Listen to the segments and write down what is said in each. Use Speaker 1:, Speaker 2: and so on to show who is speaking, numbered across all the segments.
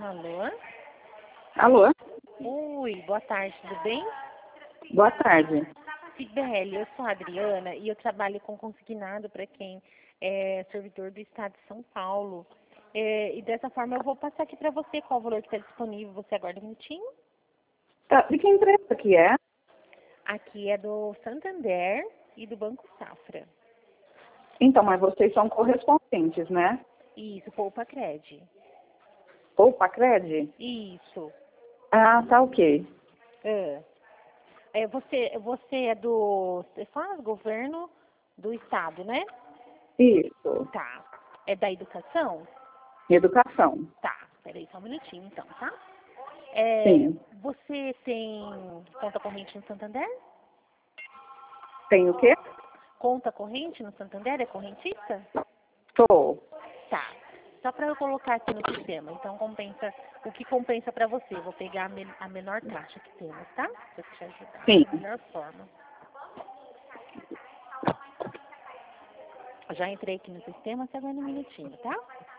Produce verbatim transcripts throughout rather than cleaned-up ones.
Speaker 1: Alô?
Speaker 2: Alô?
Speaker 1: Oi, boa tarde, tudo bem?
Speaker 2: Boa tarde.
Speaker 1: Sibeli, eu sou a Adriana e eu trabalho com consignado para quem é servidor do Estado de São Paulo. É, e dessa forma eu vou passar aqui para você qual o valor que está disponível. Você aguarda um minutinho?
Speaker 2: Tá, de que empresa que é?
Speaker 1: Aqui é do Santander e do Banco Safra.
Speaker 2: Então, mas vocês são correspondentes, né?
Speaker 1: Isso, Poupa Cred.
Speaker 2: Poupa Cred?
Speaker 1: Isso.
Speaker 2: Ah, tá ok.
Speaker 1: É. É, você, você é do... Você faz governo do Estado, né?
Speaker 2: Isso.
Speaker 1: Tá. É da educação?
Speaker 2: Educação.
Speaker 1: Tá. Peraí só um minutinho, então, tá? É,
Speaker 2: Sim.
Speaker 1: você tem conta corrente no Santander?
Speaker 2: Tem o quê?
Speaker 1: Conta corrente no Santander? É correntista?
Speaker 2: Sou.
Speaker 1: Tá. Só para eu colocar aqui no sistema. Então, compensa o que compensa para você. Vou pegar a, me, a menor taxa que temos, tá? Pra te ajudar
Speaker 2: Sim.
Speaker 1: da melhor forma. Já entrei aqui no sistema, só aguarda um minutinho, tá?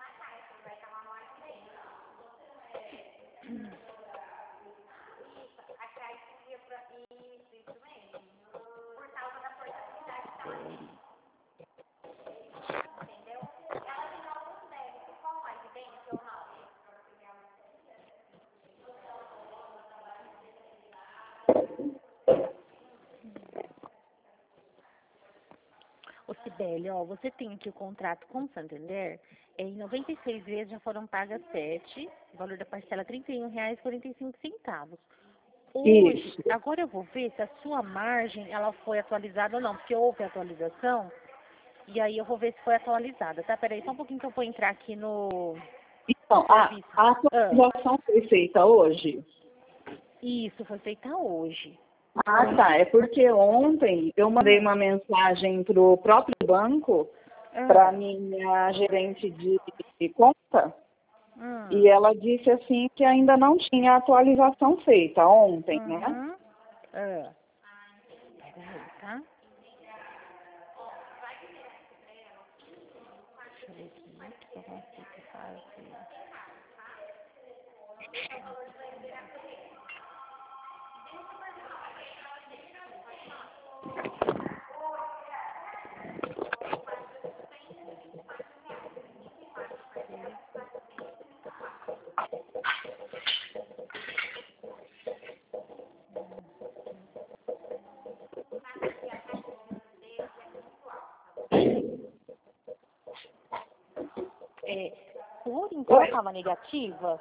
Speaker 1: Ô Sibeli, ó, você tem aqui o contrato com o Santander, é, em noventa e seis vezes já foram pagas sete, o valor da parcela trinta e um reais e quarenta e cinco centavos. Hoje,
Speaker 2: Isso.
Speaker 1: agora eu vou ver se a sua margem ela foi atualizada ou não, porque houve atualização, e aí eu vou ver se foi atualizada, tá? Peraí, só um pouquinho que eu vou entrar aqui no
Speaker 2: Então, a,
Speaker 1: serviço.
Speaker 2: a
Speaker 1: Ah,
Speaker 2: atualização foi feita hoje?
Speaker 1: isso, foi feita hoje.
Speaker 2: Ah, tá. É porque ontem eu mandei
Speaker 1: Hum,
Speaker 2: uma mensagem para o próprio banco, para
Speaker 1: ah,
Speaker 2: minha gerente de conta,
Speaker 1: hum,
Speaker 2: e ela disse assim que ainda não tinha atualização feita ontem, né?
Speaker 1: uhum, ah. Peraí, tá? Deixa eu ver aqui, o que eu consigo fazer. É, por enquanto
Speaker 2: Oi?
Speaker 1: estava negativa,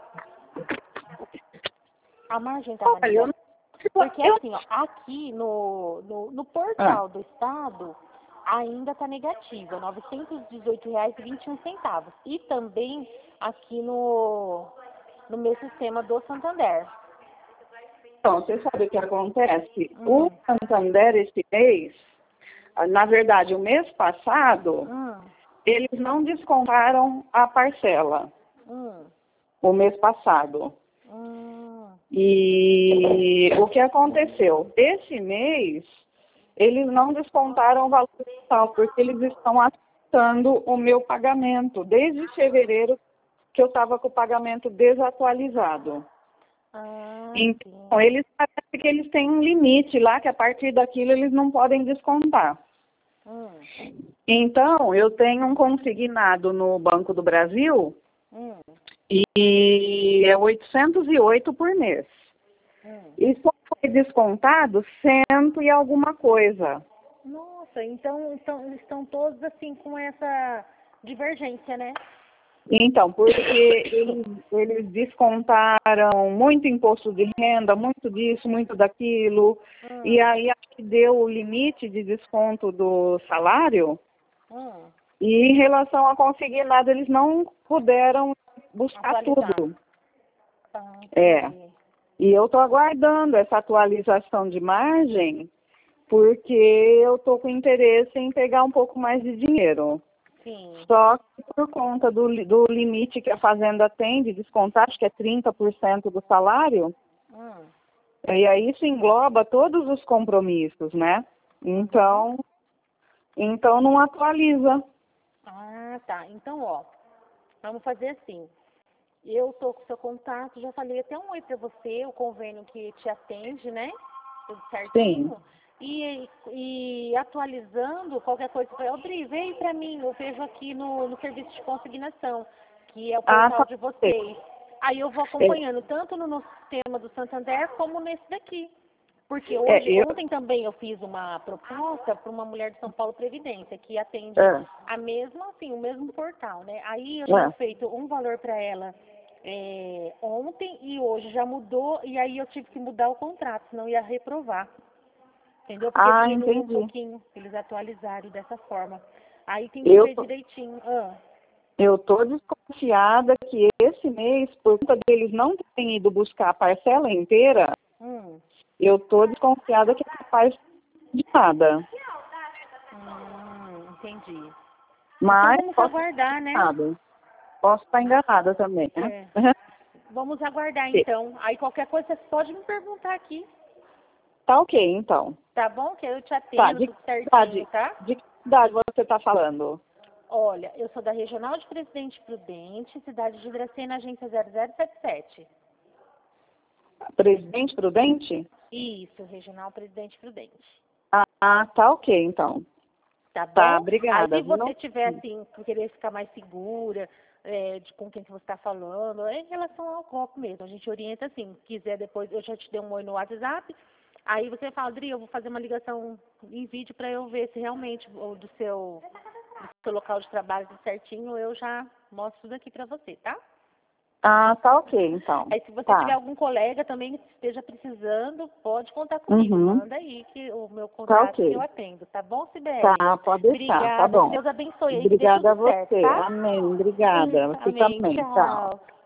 Speaker 1: a margem estava
Speaker 2: Olha, eu
Speaker 1: negativa.
Speaker 2: não...
Speaker 1: Porque
Speaker 2: Eu...
Speaker 1: assim, ó, aqui no, no, no
Speaker 2: Ah,
Speaker 1: portal do Estado ainda está negativa, novecentos e dezoito reais e vinte e um centavos. E também aqui no, no meu sistema do Santander.
Speaker 2: então, você sabe o que acontece? O
Speaker 1: Hum,
Speaker 2: Santander esse mês, ah, na verdade, o mês passado,
Speaker 1: hum,
Speaker 2: eles não descontaram a parcela,
Speaker 1: hum,
Speaker 2: o mês passado.
Speaker 1: hum.
Speaker 2: E o que aconteceu? Esse mês, eles não descontaram o valor total, porque eles estão aceitando o meu pagamento. Desde fevereiro que eu estava com o pagamento desatualizado.
Speaker 1: Ah,
Speaker 2: Então,
Speaker 1: sim.
Speaker 2: eles parecem que eles têm um limite lá, que a partir daquilo eles não podem descontar.
Speaker 1: Hum,
Speaker 2: Então, eu tenho um consignado no Banco do Brasil
Speaker 1: hum,
Speaker 2: e é oitocentos e oito por mês.
Speaker 1: hum.
Speaker 2: E só foi descontado cento e alguma coisa.
Speaker 1: Nossa, então, então estão todos assim com essa divergência, né?
Speaker 2: Então, porque eles, eles descontaram muito imposto de renda, muito disso, muito daquilo, e
Speaker 1: Hum,
Speaker 2: aí acho que deu o limite de desconto do salário,
Speaker 1: hum.
Speaker 2: e em relação a consignado, eles não puderam buscar
Speaker 1: Atualizar.
Speaker 2: tudo.
Speaker 1: Tá,
Speaker 2: É.
Speaker 1: entendi.
Speaker 2: E eu estou aguardando essa atualização de margem, porque eu estou com interesse em pegar um pouco mais de dinheiro.
Speaker 1: Sim.
Speaker 2: Só que por conta do, li- do limite que a fazenda tem de descontar, acho que é trinta por cento do salário,
Speaker 1: Hum.
Speaker 2: e aí isso engloba todos os compromissos, né?
Speaker 1: Uhum.
Speaker 2: Então, então não atualiza.
Speaker 1: Ah, tá. Então, ó, vamos fazer assim. Eu tô com o seu contato, já falei até um oi para você, o convênio que te atende, né? Tudo certinho.
Speaker 2: Sim.
Speaker 1: E, e atualizando qualquer coisa, eu Dri, vem para mim, eu vejo aqui no, no serviço de consignação, que é o
Speaker 2: Ah,
Speaker 1: portal
Speaker 2: tá.
Speaker 1: de vocês. Aí eu vou
Speaker 2: É,
Speaker 1: acompanhando tanto no nosso sistema do Santander como nesse daqui. Porque
Speaker 2: é,
Speaker 1: hoje,
Speaker 2: eu,
Speaker 1: ontem também eu fiz uma proposta para uma mulher de São Paulo Previdência, que atende
Speaker 2: é,
Speaker 1: a mesma, assim, o mesmo portal, né? Aí eu tinha
Speaker 2: é.
Speaker 1: feito um valor para ela é, ontem e hoje já mudou, e aí eu tive que mudar o contrato, senão ia reprovar. Entendeu? Porque
Speaker 2: Ah,
Speaker 1: diminuiu um
Speaker 2: entendi.
Speaker 1: pouquinho, eles atualizaram dessa forma. Aí tem que
Speaker 2: Eu,
Speaker 1: ver direitinho. Ah,
Speaker 2: eu tô desconfiada que esse mês, por conta deles não terem ido buscar a parcela inteira,
Speaker 1: hum,
Speaker 2: eu tô desconfiada que é capaz de nada.
Speaker 1: hum, entendi. Então
Speaker 2: Mas
Speaker 1: vamos
Speaker 2: posso
Speaker 1: aguardar,
Speaker 2: estar
Speaker 1: né?
Speaker 2: enganada. Posso estar enganada também, né?
Speaker 1: É, vamos aguardar então. Aí qualquer coisa você pode me perguntar aqui,
Speaker 2: Tá ok, então.
Speaker 1: tá bom? Que eu te
Speaker 2: Tá,
Speaker 1: atendo
Speaker 2: de
Speaker 1: tudo
Speaker 2: que
Speaker 1: certinho,
Speaker 2: cidade,
Speaker 1: tá?
Speaker 2: de que cidade você está falando?
Speaker 1: Olha, eu sou da Regional de Presidente Prudente, cidade de Dracena, agência zero zero sete sete.
Speaker 2: Presidente Prudente?
Speaker 1: Isso, Regional Presidente Prudente.
Speaker 2: Ah, tá ok, então.
Speaker 1: Tá
Speaker 2: Tá,
Speaker 1: bom? Aí
Speaker 2: obrigada,
Speaker 1: se
Speaker 2: viu?
Speaker 1: você tiver, assim, por querer ficar mais segura é, de com quem que você está falando, é em relação ao copo mesmo. A gente orienta assim, se quiser depois, eu já te dei um oi no WhatsApp, aí você fala, Adri, eu vou fazer uma ligação em vídeo para eu ver se realmente o do seu, do seu local de trabalho tudo certinho, eu já mostro tudo aqui para você, tá?
Speaker 2: Ah, tá ok, então.
Speaker 1: Aí se você tiver
Speaker 2: Tá.
Speaker 1: algum colega também que esteja precisando, pode contar comigo.
Speaker 2: Uhum.
Speaker 1: Manda aí que o meu
Speaker 2: Tá
Speaker 1: contato que eu
Speaker 2: ok.
Speaker 1: atendo, tá bom, Sibeli?
Speaker 2: Tá, pode deixar, tá
Speaker 1: Obrigada, que
Speaker 2: bom.
Speaker 1: Deus abençoe aí, que dê
Speaker 2: Obrigada
Speaker 1: tudo
Speaker 2: a
Speaker 1: certo,
Speaker 2: você.
Speaker 1: tá?
Speaker 2: Amém. Obrigada. Você
Speaker 1: Amém,
Speaker 2: também. Tchau.
Speaker 1: tchau.